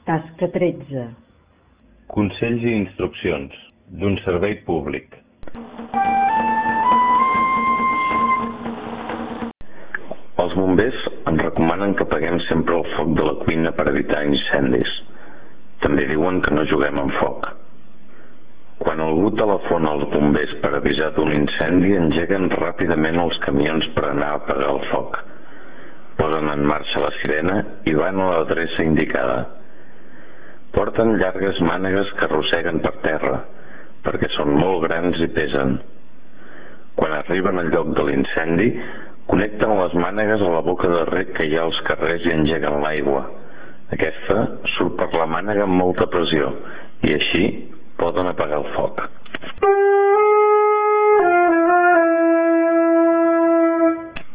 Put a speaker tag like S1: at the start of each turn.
S1: Tasca 13.
S2: Consells i instruccions d'un servei públic. Els bombers ens recomanen que apaguem sempre el foc de la cuina per evitar incendis. També diuen que no juguem amb foc. Quan algú telefona als bombers per avisar d'un incendi, engeguen ràpidament els camions per anar a apagar el foc. Posen en marxa la sirena i van a l'adreça indicada. Porten llargues mànegues que arrosseguen per terra, perquè són molt grans i pesen. Quan arriben al lloc de l'incendi, connecten les mànegues a la boca de rec que hi ha als carrers i engeguen l'aigua. Aquesta surt per la mànega amb molta pressió i així poden apagar el foc.